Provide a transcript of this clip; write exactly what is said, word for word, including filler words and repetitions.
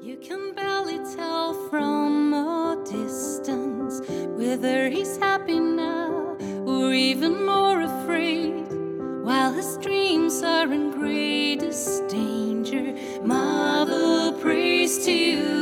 You can barely tell from a distance whether he's happy now or even more afraid. While his dreams are in greatest danger, Mother prays to you.